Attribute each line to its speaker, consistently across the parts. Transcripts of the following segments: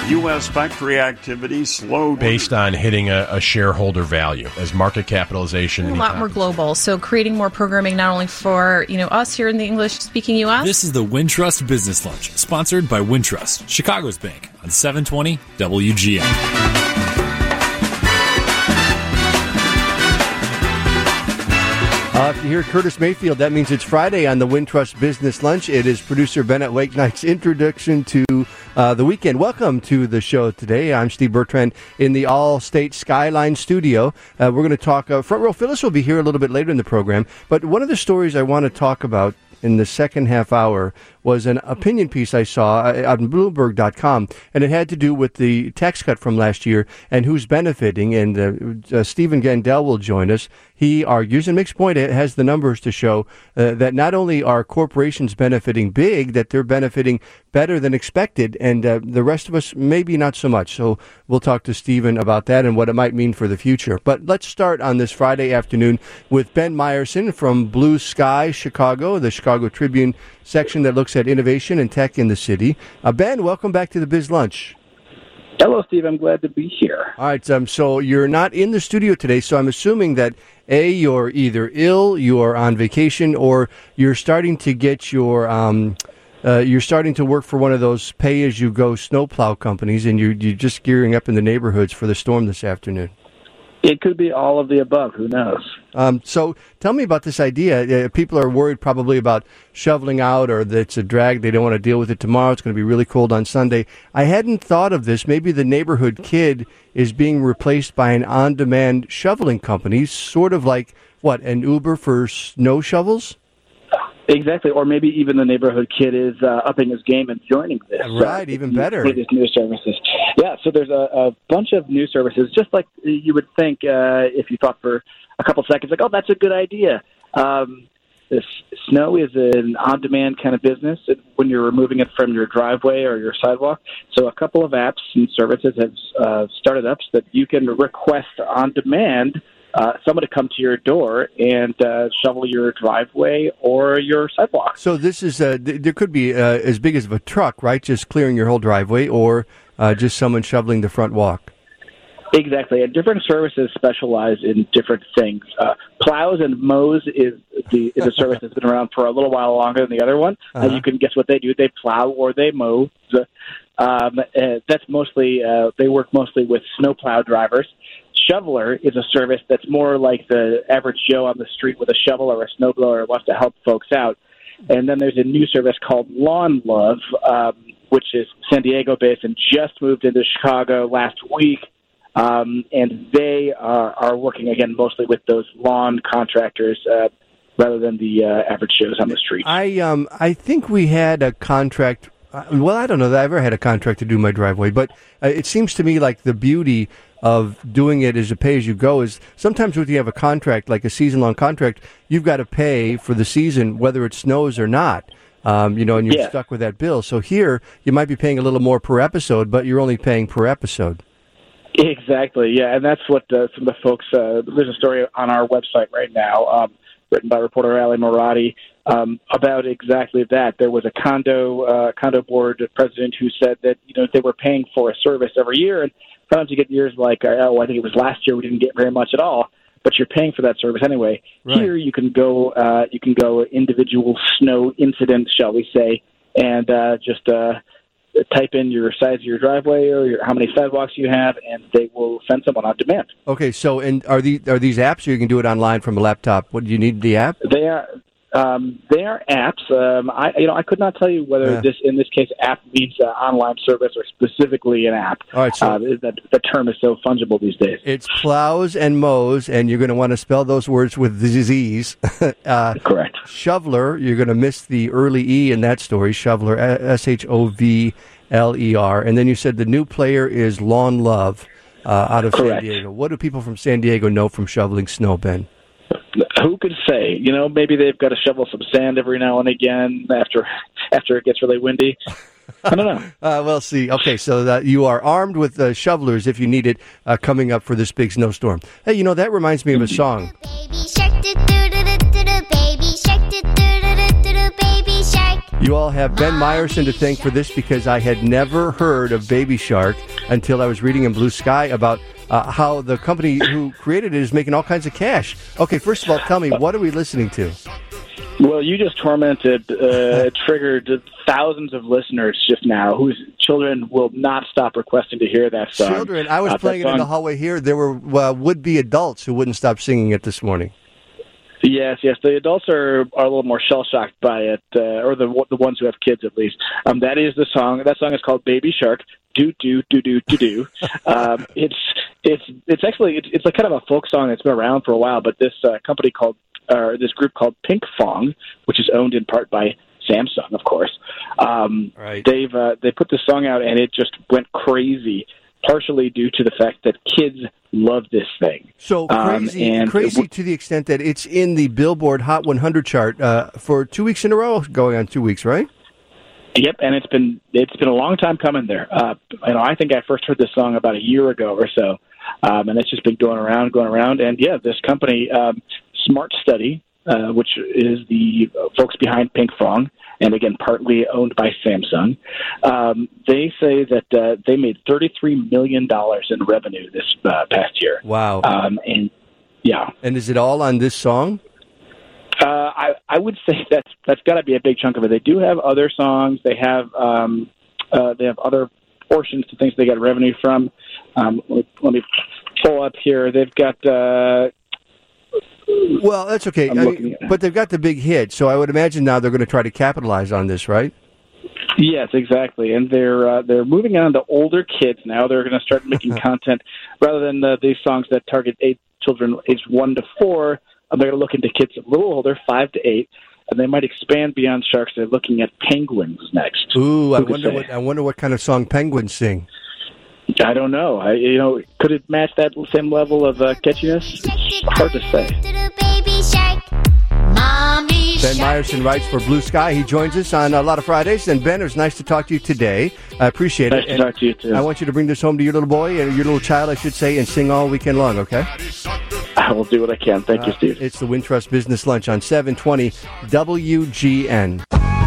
Speaker 1: U.S. factory activity slowed.
Speaker 2: Based on hitting a shareholder value as market capitalization.
Speaker 3: A lot more global. So creating more programming not only for us here in the English-speaking U.S.
Speaker 4: This is the Wintrust Business Lunch, sponsored by Wintrust, Chicago's bank, on 720 WGN.
Speaker 5: If you hear Curtis Mayfield, that means it's Friday on the Wintrust Business Lunch. It is producer Bennett Wakenight's introduction to the weekend. Welcome to the show today. I'm Steve Bertrand in the All-State Skyline studio. We're going to talk, Front Row Phyllis will be here a little bit later in the program, but one of the stories I want to talk about in the second half hour was an opinion piece I saw on Bloomberg.com, and it had to do with the tax cut from last year and who's benefiting. And Stephen Gandel will join us. He argues and makes point, it has the numbers to show that not only are corporations benefiting big, that they're benefiting better than expected, and the rest of us maybe not so much. So we'll talk to Stephen about that and what it might mean for the future. But let's start on this Friday afternoon with Ben Meyerson from Blue Sky Chicago, the Chicago Tribune section that looks at innovation and tech in the city. Ben, welcome back to the Biz Lunch.
Speaker 6: Hello, Steve. I'm glad to be here.
Speaker 5: All right. So you're not in the studio today, so I'm assuming that, A, you're either ill, you're on vacation, or you're starting to get your you're starting to work for one of those pay-as-you-go snowplow companies, and you're just gearing up in the neighborhoods for the storm this afternoon.
Speaker 6: It could be all of the above. Who knows?
Speaker 5: So tell me about this idea. People are worried probably about shoveling out, or that it's a drag. They don't want to deal with it tomorrow. It's going to be really cold on Sunday. I hadn't thought of this. Maybe the neighborhood kid is being replaced by an on-demand shoveling company, sort of like, an Uber for snow shovels?
Speaker 6: Exactly, or maybe even the neighborhood kid is upping his game and joining this.
Speaker 5: Right, even better.
Speaker 6: These new services. Yeah, so there's a bunch of new services, just like you would think if you thought for a couple seconds, like, oh, that's a good idea. This snow is an on-demand kind of business when you're removing it from your driveway or your sidewalk. So a couple of apps and services have started up so that you can request on demand someone to come to your door and shovel your driveway or your sidewalk.
Speaker 5: So this is there could be as big as a truck, right? Just clearing your whole driveway, or just someone shoveling the front walk.
Speaker 6: Exactly, and different services specialize in different things. Plows and mows is a service that's been around for a little while longer than the other one. You can guess what they do: they plow or they mow. That's mostly they work mostly with snowplow drivers. Shoveler is a service that's more like the average Joe on the street with a shovel or a snowblower wants to help folks out. And then there's a new service called Lawn Love, which is San Diego-based and just moved into Chicago last week. And they are working, again, mostly with those lawn contractors rather than the average Joes on the street.
Speaker 5: I think we had a contract. Well, I don't know that I ever had a contract to do my driveway, but it seems to me like the beauty of doing it as a pay-as-you-go is sometimes when you have a contract, like a season-long contract, you've got to pay for the season whether it snows or not, and you're stuck with that bill. So here, you might be paying a little more per episode, but you're only paying per episode.
Speaker 6: Exactly, yeah, and that's what some of the folks, there's a story on our website right now, written by reporter Ali Moradi, about exactly that. There was a condo board president who said that they were paying for a service every year, and sometimes you get years like, I think it was last year we didn't get very much at all, but you're paying for that service anyway. Right. Here you can go individual snow incident, shall we say, and just type in your size of your driveway or how many sidewalks you have, and they will send someone on demand. Okay, so and are these apps, or you can do it online from a laptop? What do you need the app? They are apps. I could not tell you whether in this case app means online service or specifically an app. All right, so the term is so fungible these days. It's plows and mows, and you're going to want to spell those words with Z's. Correct. Shoveler, you're going to miss the early E in that story. Shoveler, Shovler, and then you said the new player is Lawn Love out of San Diego. What do people from San Diego know from shoveling snow, Ben? Who could say? Maybe they've got to shovel some sand every now and again after it gets really windy. I don't know. We'll see. Okay, so that you are armed with shovelers if you need it coming up for this big snowstorm. Hey, that reminds me of a song. Baby shark, baby shark.
Speaker 5: You all have Ben Meyerson to thank for this because I had never heard of Baby Shark until I was reading in Blue Sky about how the company who created it is making all kinds of cash. Okay, first of all, tell me, what are we listening to?
Speaker 6: Well, you just triggered thousands of listeners just now whose children will not stop requesting to hear that song.
Speaker 5: Children, I was playing it in the hallway here. There were would-be adults who wouldn't stop singing it this morning.
Speaker 6: Yes. The adults are a little more shell-shocked by it, or the ones who have kids at least. That is the song. That song is called Baby Shark. Do do do do do do. It's actually it's like kind of a folk song that's been around for a while, but this this group called Pinkfong, which is owned in part by Samsung, of course.
Speaker 5: Right.
Speaker 6: They put this song out and it just went crazy, partially due to the fact that kids love this thing.
Speaker 5: So crazy to the extent that it's in the Billboard Hot 100 chart for 2 weeks in a row, going on 2 weeks, right?
Speaker 6: Yep, and it's been a long time coming there. I think I first heard this song about a year ago or so, and it's just been going around. And yeah, this company, Smart Study, which is the folks behind Pinkfong, and again partly owned by Samsung, they say that they made $33 million in revenue this past year.
Speaker 5: Wow! And is it all on this song?
Speaker 6: I would say that's got to be a big chunk of it. They do have other songs. They have other portions to things they get revenue from. Let me pull up here. They've got.
Speaker 5: Well, that's okay. But they've got the big hit, so I would imagine now they're going to try to capitalize on this, right?
Speaker 6: Yes, exactly. And they're moving on to older kids now. They're going to start making content rather than these songs that target children aged 1 to 4. They're going to look into kids a little older, 5 to 8, and they might expand beyond sharks. They're looking at penguins next.
Speaker 5: Ooh, I wonder what kind of song penguins sing.
Speaker 6: I don't know. Could it match that same level of catchiness? Hard to say.
Speaker 5: Ben Meyerson writes for Blue Sky. He joins us on a lot of Fridays. And Ben, it was nice to talk to you today. I appreciate it.
Speaker 6: Nice to talk to you, too.
Speaker 5: I want you to bring this home to your little boy, or your little child, I should say, and sing all weekend long, okay?
Speaker 6: I will do what I can. Thank you, Steve.
Speaker 5: It's the Wintrust Business Lunch on 720 WGN.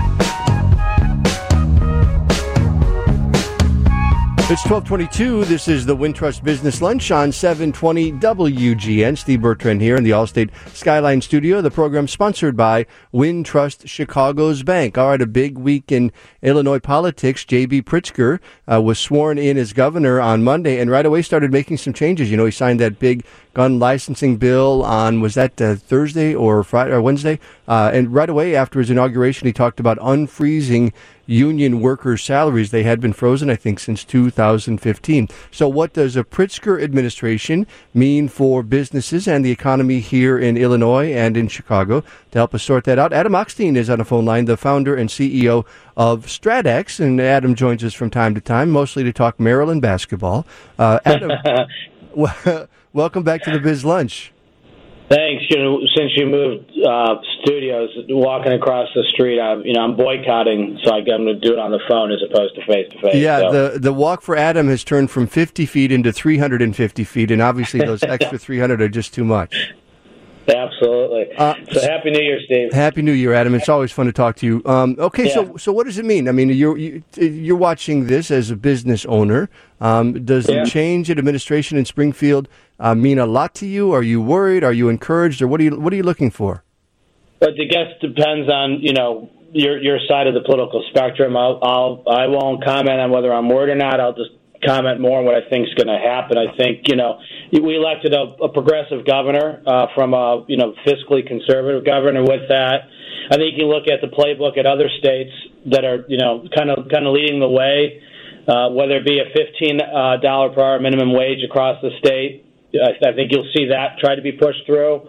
Speaker 5: It's 12:22. This is the Wintrust Business Lunch on 720 WGN. Steve Bertrand here in the Allstate Skyline Studio. The program sponsored by Wintrust Chicago's Bank. All right, a big week in Illinois politics. J.B. Pritzker was sworn in as governor on Monday and right away started making some changes. He signed that big gun licensing bill on, was that Thursday or Friday or Wednesday? And right away after his inauguration, he talked about unfreezing union workers' salaries. They had been frozen, I think, since 2015. So what does a Pritzker administration mean for businesses and the economy here in Illinois and in Chicago? To help us sort that out, Adam Ochstein is on the phone line, the founder and CEO of StratEx. And Adam joins us from time to time, mostly to talk Maryland basketball. Adam, welcome back to the Biz Lunch.
Speaker 7: Thanks. Since you moved studios, walking across the street, I'm boycotting, so I'm going to do it on the phone as opposed to face to face.
Speaker 5: Yeah,
Speaker 7: so.
Speaker 5: The walk for Adam has turned from 50 feet into 350 feet, and obviously those extra 300 are just too much.
Speaker 7: Absolutely. So Happy New Year, Steve.
Speaker 5: Happy New Year, Adam. It's always fun to talk to you. Okay, yeah. So what does it mean? I mean, you're watching this as a business owner. Does the change in administration in Springfield mean a lot to you? Are you worried? Are you encouraged? Or what are you looking for?
Speaker 7: But I guess it depends on your side of the political spectrum. I won't comment on whether I'm worried or not. I'll just comment more on what I think is going to happen. I think we elected a progressive governor from a fiscally conservative governor. With that, I think you look at the playbook at other states that are kind of leading the way, whether it be a $15 per hour minimum wage across the state. I think you'll see that try to be pushed through.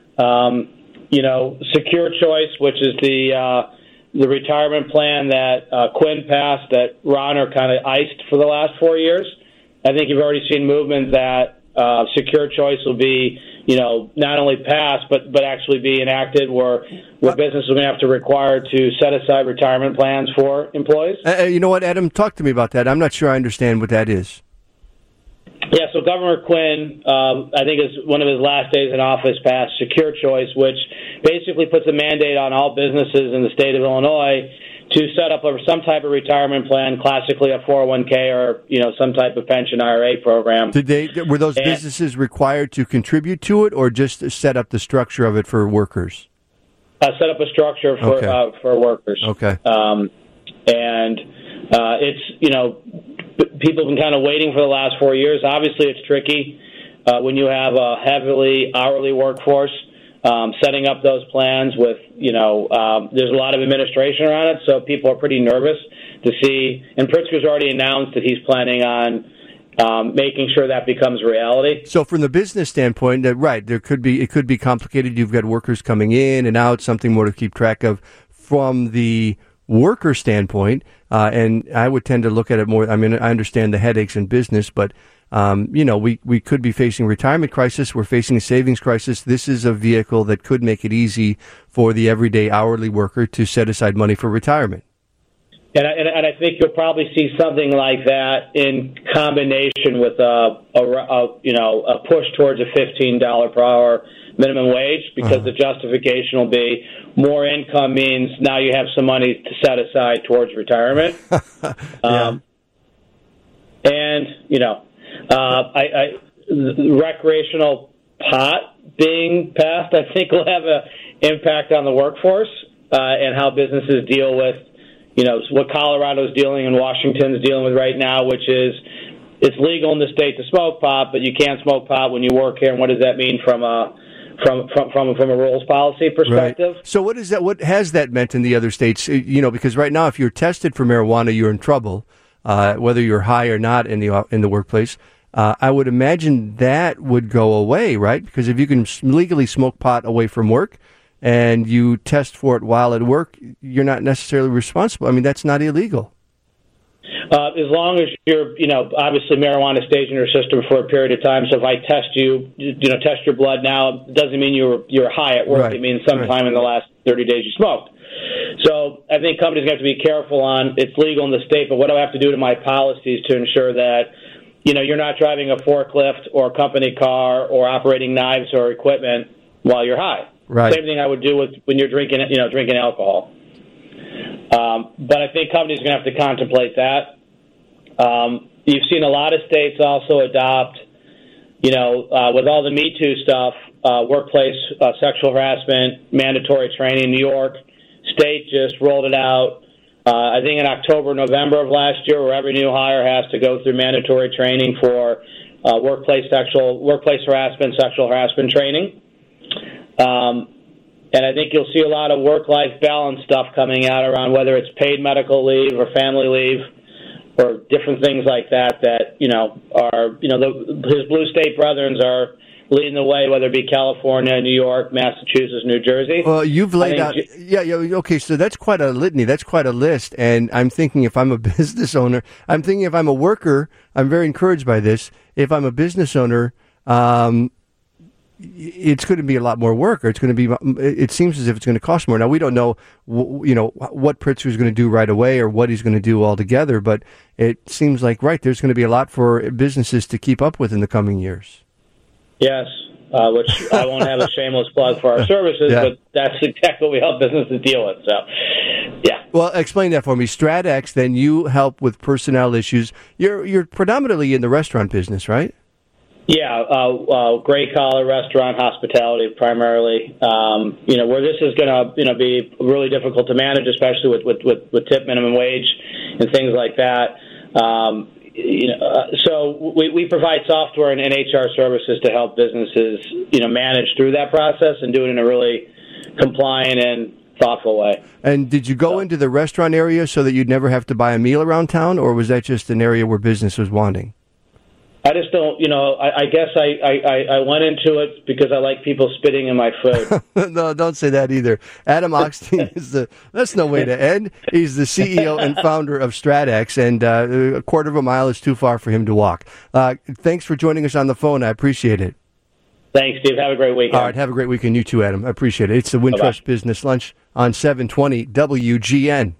Speaker 7: Secure Choice, which is the retirement plan that Quinn passed, that Ronner kind of iced for the last 4 years. I think you've already seen movement that Secure Choice will be, not only passed, but actually be enacted where businesses are going to have to require to set aside retirement plans for employees.
Speaker 5: You know what, Adam? Talk to me about that. I'm not sure I understand what that is.
Speaker 7: Yeah, so Governor Quinn, I think is one of his last days in office, passed Secure Choice, which basically puts a mandate on all businesses in the state of Illinois to set up some type of retirement plan, classically a 401k or some type of pension IRA program.
Speaker 5: Were those businesses required to contribute to it, or just set up the structure of it for workers?
Speaker 7: Set up a structure for workers.
Speaker 5: Okay.
Speaker 7: It's people have been kind of waiting for the last 4 years. Obviously, it's tricky when you have a heavily hourly workforce. Setting up those plans with, there's a lot of administration around it, so people are pretty nervous to see. And Pritzker's already announced that he's planning on making sure that becomes reality.
Speaker 5: So, from the business standpoint, right, it could be complicated. You've got workers coming in and out, something more to keep track of. From the worker standpoint, and I would tend to look at it more. I mean, I understand the headaches in business, but we could be facing a retirement crisis. We're facing a savings crisis. This is a vehicle that could make it easy for the everyday hourly worker to set aside money for retirement.
Speaker 7: And I think you'll probably see something like that in combination with a push towards a $15 per hour minimum wage, because the justification will be more income means now you have some money to set aside towards retirement. Recreational pot being passed, I think, will have an impact on the workforce and how businesses deal with, what Colorado's dealing and Washington's dealing with right now, which is it's legal in the state to smoke pot, but you can't smoke pot when you work here. And what does that mean from a rules policy perspective?
Speaker 5: Right. So what is that? What has that meant in the other states? Because right now, if you're tested for marijuana, you're in trouble. Whether you're high or not in the workplace, I would imagine that would go away, right? Because if you can legally smoke pot away from work and you test for it while at work, you're not necessarily responsible. I mean, that's not illegal.
Speaker 7: As long as you're, obviously marijuana stays in your system for a period of time. So if I test test your blood now, it doesn't mean you're high at work. Right. It means sometime in the last 30 days you smoked. So I think companies have to be careful on it's legal in the state, but what do I have to do to my policies to ensure that, you're not driving a forklift or a company car or operating knives or equipment while you're high.
Speaker 5: Right.
Speaker 7: Same thing I would do when you're drinking alcohol. But I think companies are going to have to contemplate that. You've seen a lot of states also adopt, with all the Me Too stuff, workplace sexual harassment, mandatory training. New York State just rolled it out, I think in October, November of last year, where every new hire has to go through mandatory training for workplace harassment, sexual harassment training. And I think you'll see a lot of work-life balance stuff coming out around whether it's paid medical leave or family leave or different things like that are, his blue state brethren are leading the way, whether it be California, New York, Massachusetts, New Jersey.
Speaker 5: Well, you've laid out, okay, so that's quite a litany, that's quite a list, and I'm thinking if I'm a business owner, I'm thinking if I'm a worker, I'm very encouraged by this. If I'm a business owner, it's going to be a lot more work, or it seems as if it's going to cost more. Now, we don't know, what Pritzker is going to do right away or what he's going to do altogether, but it seems like, there's going to be a lot for businesses to keep up with in the coming years.
Speaker 7: Yes, which I won't have a shameless plug for our services, but that's exactly what we help businesses deal with. So, yeah. Well,
Speaker 5: explain that for me. StratX, then you help with personnel issues. You're predominantly in the restaurant business, right?
Speaker 7: Yeah, gray collar restaurant hospitality primarily. Where this is going to be really difficult to manage, especially with tip minimum wage and things like that. So we provide software and HR services to help businesses, manage through that process and do it in a really compliant and thoughtful way.
Speaker 5: And did you go into the restaurant area so that you'd never have to buy a meal around town, or was that just an area where business was wanting?
Speaker 7: I just don't, I guess I went into it because I like people spitting in my food.
Speaker 5: No, don't say that either. Adam Oxtein that's no way to end. He's the CEO and founder of StratX, and a quarter of a mile is too far for him to walk. Thanks for joining us on the phone. I appreciate it.
Speaker 7: Thanks, Steve. Have a great weekend.
Speaker 5: All right, have a great weekend. You too, Adam. I appreciate it. It's the Wintrust Business Lunch on 720 WGN.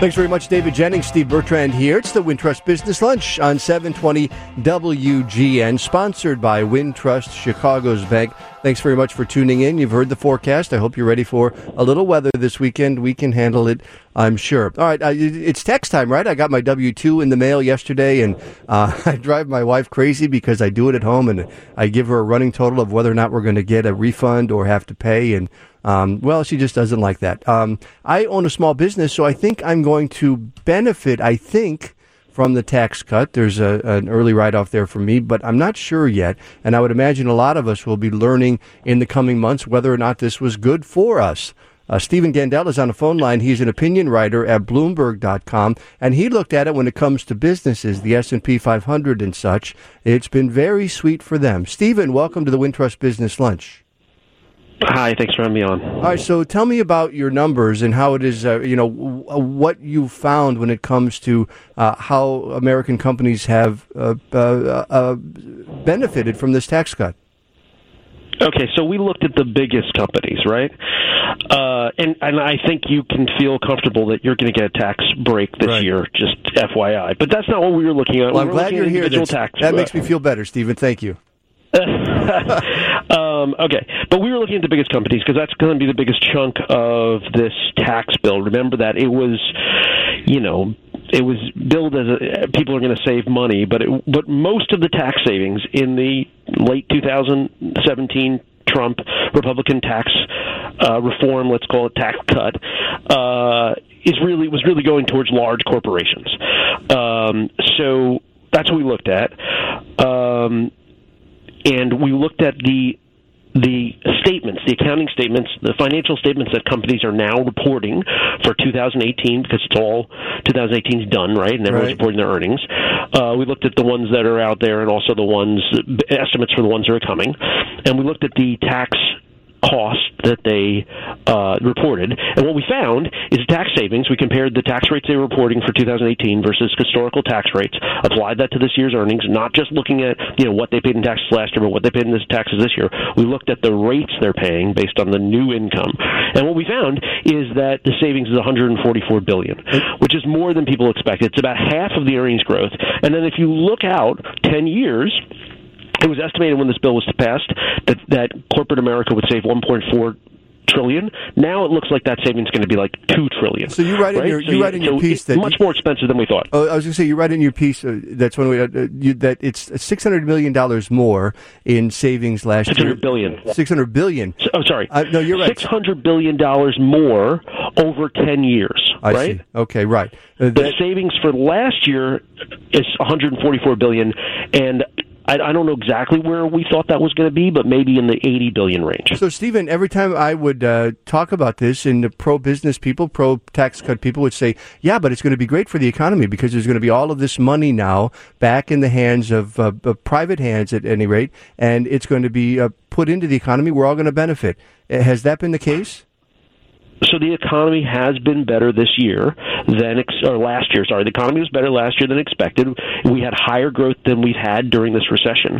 Speaker 5: Thanks very much, David Jennings. Steve Bertrand here. It's the Wintrust Business Lunch on 720 WGN, sponsored by Wintrust Chicago's Bank. Thanks very much for tuning in. You've heard the forecast. I hope you're ready for a little weather this weekend. We can handle it, I'm sure. All right, it's tax time, right? I got my W-2 in the mail yesterday, and I drive my wife crazy because I do it at home, and I give her a running total of whether or not we're going to get a refund or have to pay, and well, she just doesn't like that. I own a small business, so I think I'm going to benefit, from the tax cut. There's an early write-off there for me, but I'm not sure yet. And I would imagine a lot of us will be learning in the coming months whether or not this was good for us. Stephen Gandel is on the phone line. He's an opinion writer at Bloomberg.com, and he looked at it when it comes to businesses, the S&P 500 and such. It's been very sweet for them. Stephen, welcome to the Wintrust Business Lunch.
Speaker 8: Hi, thanks for having me on.
Speaker 5: All right, so tell me about your numbers and how it is, what you found when it comes to how American companies have benefited from this tax cut.
Speaker 8: Okay, so we looked at the biggest companies, right? And I think you can feel comfortable that you're going to get a tax break this year, just FYI. But that's not what we were looking at.
Speaker 5: Well, I'm glad you're here. That makes me feel better, Stephen. Thank you.
Speaker 8: Okay, but we were looking at the biggest companies because that's going to be the biggest chunk of this tax bill. Remember that it was billed as people are going to save money, but most of the tax savings in the late 2017 Trump Republican tax reform, let's call it tax cut, was really going towards large corporations. So that's what we looked at. And we looked at the statements, the accounting statements, the financial statements that companies are now reporting for 2018, because it's all 2018 is done, right? And everyone's reporting their earnings. We looked at the ones that are out there and also the estimates for the ones that are coming. And we looked at the tax cost that they reported. And what we found is tax savings. We compared the tax rates they were reporting for 2018 versus historical tax rates, applied that to this year's earnings, not just looking at what they paid in taxes last year, but what they paid in taxes this year. We looked at the rates they're paying based on the new income. And what we found is that the savings is $144 billion, which is more than people expected. It's about half of the earnings growth. And then if you look out 10 years, it was estimated when this bill was passed that corporate America would save $1.4 trillion. Now it looks like that savings is going to be like $2 trillion.
Speaker 5: So you write in your piece that
Speaker 8: much more expensive than we thought.
Speaker 5: Oh, I was going to say you write in your piece that's one way that it's $600 million more in savings last year.
Speaker 8: $600 billion.
Speaker 5: $600 billion.
Speaker 8: Sorry.
Speaker 5: No, you're right.
Speaker 8: $600 billion more over 10 years.
Speaker 5: I
Speaker 8: right?
Speaker 5: see. Okay, right.
Speaker 8: The savings for last year is $144 billion, and I don't know exactly where we thought that was going to be, but maybe in the $80 billion range.
Speaker 5: So, Stephen, every time I would talk about this, and the pro-business people, pro-tax cut people would say, yeah, but it's going to be great for the economy because there's going to be all of this money now back in the hands of private hands at any rate, and it's going to be put into the economy. We're all going to benefit. Has that been the case?
Speaker 8: So the economy has been better this year last year. Sorry, the economy was better last year than expected. We had higher growth than we've had during this recession.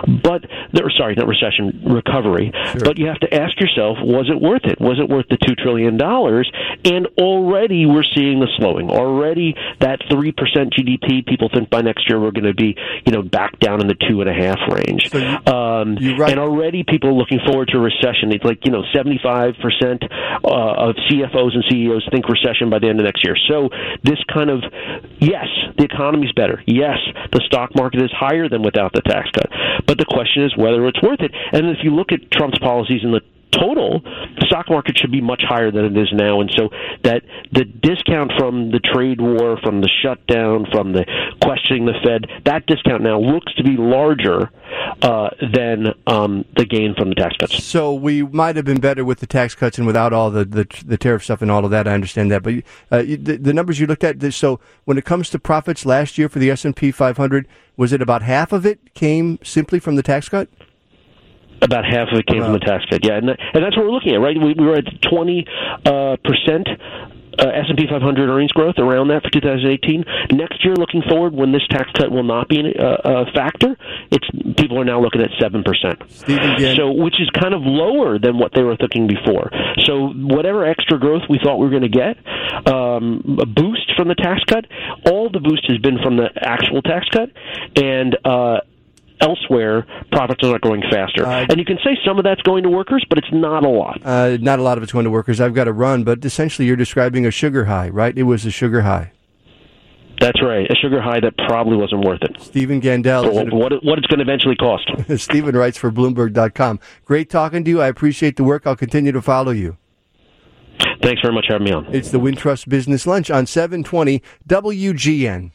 Speaker 8: Recovery. Sure. But you have to ask yourself, was it worth it? Was it worth the $2 trillion? And already we're seeing the slowing. Already that 3% GDP, people think by next year we're going to be, back down in the 2.5 range. So you're right. And already people are looking forward to a recession. It's like, 75% of CFOs and CEOs think recession by the end of next year. So this yes, the economy's better. Yes, the stock market is higher than without the tax cut. But the question is whether it's worth it. And if you look at Trump's policies in the total, the stock market should be much higher than it is now. And so that the discount from the trade war, from the shutdown, from the questioning the Fed, that discount now looks to be larger than the gain from the tax cuts.
Speaker 5: So we might have been better with the tax cuts and without all the tariff stuff and all of that. I understand that. But the numbers you looked at, so when it comes to profits last year for the S&P 500, was it about half of it came simply from the tax cut?
Speaker 8: About half of it came from the tax cut, yeah. And that's what we're looking at, right? We were at 20% S&P 500 earnings growth around that for 2018. Next year, looking forward, when this tax cut will not be a factor, people are now looking at 7%. So, which is kind of lower than what they were thinking before. So, whatever extra growth we thought we were going to get, a boost from the tax cut, all the boost has been from the actual tax cut, and elsewhere, profits are growing faster. And you can say some of that's going to workers, but it's not a lot.
Speaker 5: Not a lot of it's going to workers. I've got to run, but essentially you're describing a sugar high, right? It was a sugar high.
Speaker 8: That's right, a sugar high that probably wasn't worth it.
Speaker 5: Stephen Gandel.
Speaker 8: What it's going to eventually cost.
Speaker 5: Stephen writes for Bloomberg.com. Great talking to you. I appreciate the work. I'll continue to follow you.
Speaker 8: Thanks very much for having me on.
Speaker 5: It's the Wintrust Business Lunch on 720 WGN.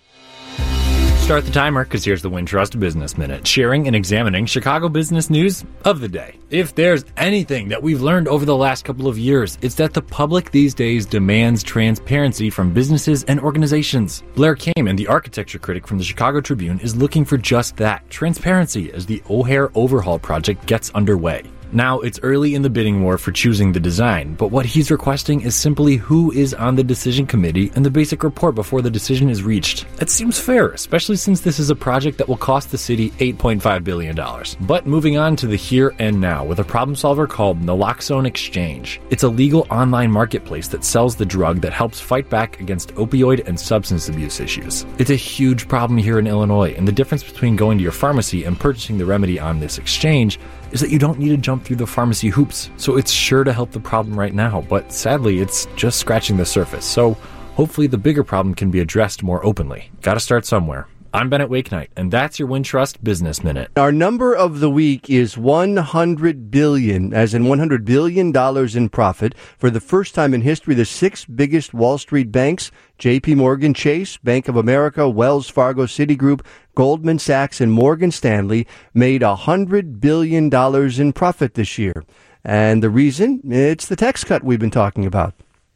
Speaker 4: Start the timer, because here's the Wintrust Business Minute, sharing and examining Chicago business news of the day. If there's anything that we've learned over the last couple of years, it's that the public these days demands transparency from businesses and organizations. Blair Kamen, the architecture critic from the Chicago Tribune, is looking for just that, transparency, as the O'Hare Overhaul project gets underway. Now, it's early in the bidding war for choosing the design, but what he's requesting is simply who is on the decision committee and the basic report before the decision is reached. It seems fair, especially since this is a project that will cost the city $8.5 billion. But moving on to the here and now with a problem solver called Naloxone Exchange. It's a legal online marketplace that sells the drug that helps fight back against opioid and substance abuse issues. It's a huge problem here in Illinois, and the difference between going to your pharmacy and purchasing the remedy on this exchange is that you don't need to jump through the pharmacy hoops. So it's sure to help the problem right now, but sadly it's just scratching the surface. So hopefully the bigger problem can be addressed more openly. Gotta start somewhere. I'm Bennett Wakenight, and that's your Wintrust Business Minute.
Speaker 5: Our number of the week is 100 billion, as in $100 billion in profit. For the first time in history, the six biggest Wall Street banks, J.P. Morgan Chase, Bank of America, Wells Fargo, Citigroup, Goldman Sachs, and Morgan Stanley, made $100 billion in profit this year. And the reason? It's the tax cut we've been talking about.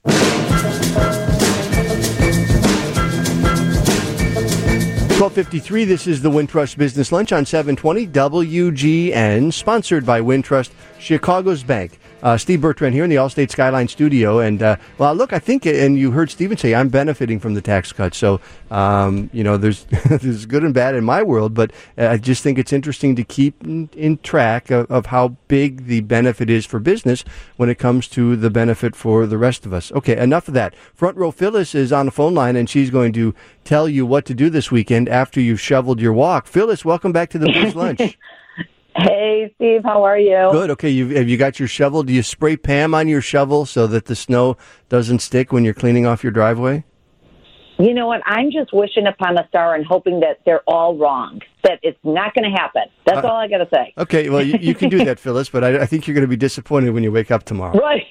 Speaker 5: 12:53, this is the Wintrust Business Lunch on 720 WGN, sponsored by Wintrust, Chicago's bank. Steve Bertrand here in the Allstate Skyline studio. And, well, look, I think, and you heard Stephen say, I'm benefiting from the tax cut. So, there's there's good and bad in my world, but I just think it's interesting to keep in track of how big the benefit is for business when it comes to the benefit for the rest of us. Okay, enough of that. Front Row Phyllis is on the phone line, and she's going to tell you what to do this weekend after you've shoveled your walk. Phyllis, welcome back to the Biz Lunch.
Speaker 9: Hey, Steve, how are you?
Speaker 5: Good. Okay, have you got your shovel? Do you spray Pam on your shovel so that the snow doesn't stick when you're cleaning off your driveway?
Speaker 9: You know what? I'm just wishing upon a star and hoping that they're all wrong, that it's not going to happen. That's all I got to say.
Speaker 5: Okay, well, you can do that, Phyllis, but I think you're going to be disappointed when you wake up tomorrow.
Speaker 9: Right.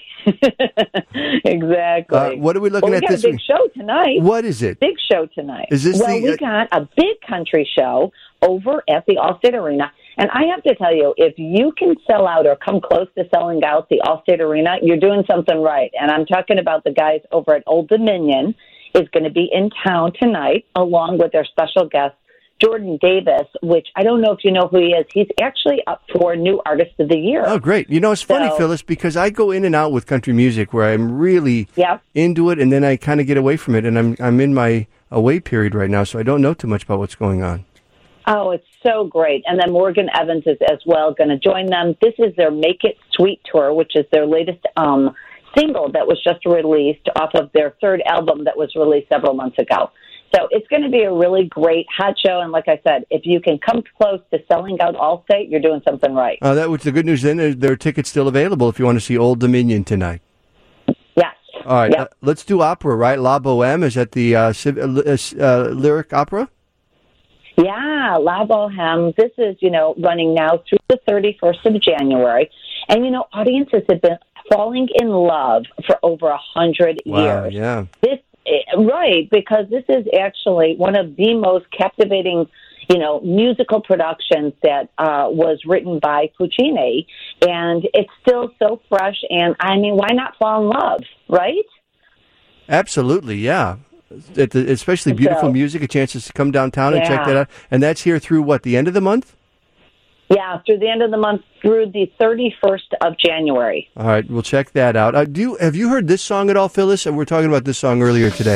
Speaker 9: Exactly.
Speaker 5: What are we looking at this week?
Speaker 9: We got a big show tonight.
Speaker 5: What is it?
Speaker 9: Big show tonight.
Speaker 5: Is this
Speaker 9: we got a big country show over at the Allstate Arena. And I have to tell you, if you can sell out or come close to selling out the Allstate Arena, you're doing something right. And I'm talking about the guys over at Old Dominion is going to be in town tonight, along with their special guest, Jordan Davis, which I don't know if you know who he is. He's actually up for New Artist of the Year.
Speaker 5: Oh, great. You know, it's funny, Phyllis, because I go in and out with country music where I'm really into it, and then I kind of get away from it, and I'm in my away period right now, so I don't know too much about what's going on.
Speaker 9: Oh, it's so great. And then Morgan Evans is as well going to join them. This is their Make It Sweet tour, which is their latest single that was just released off of their third album that was released several months ago. So it's going to be a really great hot show. And like I said, if you can come close to selling out Allstate, you're doing something right.
Speaker 5: That was the good news then. There are tickets still available if you want to see Old Dominion tonight.
Speaker 9: Yes.
Speaker 5: All right. Let's do opera, right? La Boheme is at the Lyric Opera?
Speaker 9: Yeah, La Boheme. This is, running now through the 31st of January. And, audiences have been falling in love for over 100 years.
Speaker 5: Yeah.
Speaker 9: Right, because this is actually one of the most captivating, musical productions that was written by Puccini. And it's still so fresh. And, why not fall in love, right?
Speaker 5: Absolutely, yeah. Especially beautiful music, a chance to come downtown and check that out. And that's here through, the end of the month?
Speaker 9: Yeah, through the end of the month, through the 31st of January.
Speaker 5: All right, we'll check that out. Have you heard this song at all, Phyllis? We were talking about this song earlier today.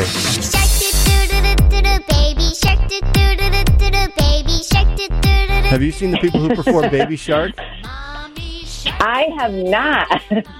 Speaker 5: Have you seen the people who perform Baby Shark?
Speaker 9: I have not.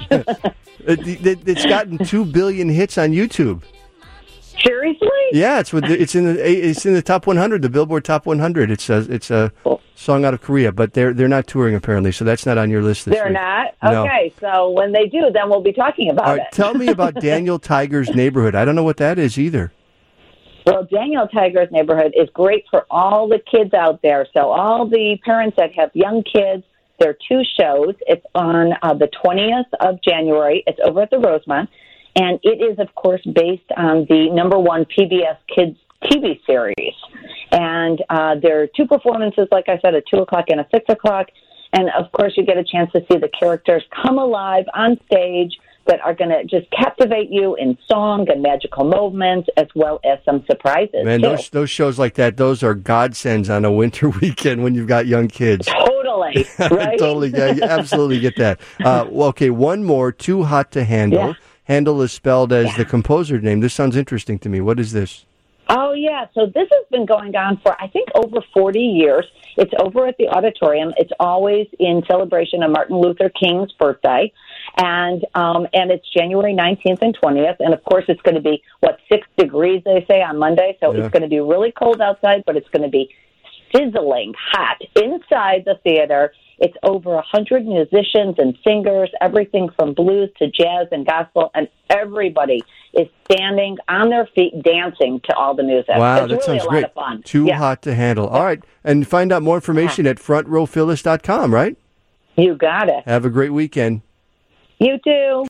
Speaker 5: It's gotten 2 billion hits on YouTube.
Speaker 9: Seriously?
Speaker 5: Yeah, it's in the top 100, the Billboard Top 100. It's a song out of Korea, but they're not touring apparently, so that's not on your list this
Speaker 9: They're
Speaker 5: week.
Speaker 9: not?
Speaker 5: No.
Speaker 9: Okay, so when they do, then we'll be talking about it.
Speaker 5: Tell me about Daniel Tiger's Neighborhood. I don't know what that is either.
Speaker 9: Well, Daniel Tiger's Neighborhood is great for all the kids out there. So all the parents that have young kids, there are 2 shows. It's on the 20th of January. It's over at the Rosemont. And it is, of course, based on the #1 PBS Kids TV series. And there are 2 performances, like I said, a 2 o'clock and a 6 o'clock. And, of course, you get a chance to see the characters come alive on stage that are going to just captivate you in song and magical moments, as well as some surprises.
Speaker 5: Man, those shows like that, those are godsends on a winter weekend when you've got young kids.
Speaker 9: Totally, right?
Speaker 5: Totally, yeah, you absolutely get that. Well, okay, one more, Too Hot to Handle.
Speaker 9: Yeah.
Speaker 5: Handle is spelled as the composer name. This sounds interesting to me. What is this?
Speaker 9: Oh, yeah. So this has been going on for, I think, over 40 years. It's over at the auditorium. It's always in celebration of Martin Luther King's birthday. And it's January 19th and 20th. And, of course, it's going to be, 6 degrees, they say, on Monday. So It's going to be really cold outside, but it's going to be sizzling hot inside the theater. It's over 100 musicians and singers, everything from blues to jazz and gospel, and everybody is standing on their feet dancing to all the music.
Speaker 5: Wow,
Speaker 9: it's
Speaker 5: that
Speaker 9: really
Speaker 5: sounds
Speaker 9: a
Speaker 5: great.
Speaker 9: lot of fun.
Speaker 5: Too Hot to Handle. All right, and find out more information at frontrowphyllis.com, right?
Speaker 9: You got it.
Speaker 5: Have a great weekend.
Speaker 9: You too.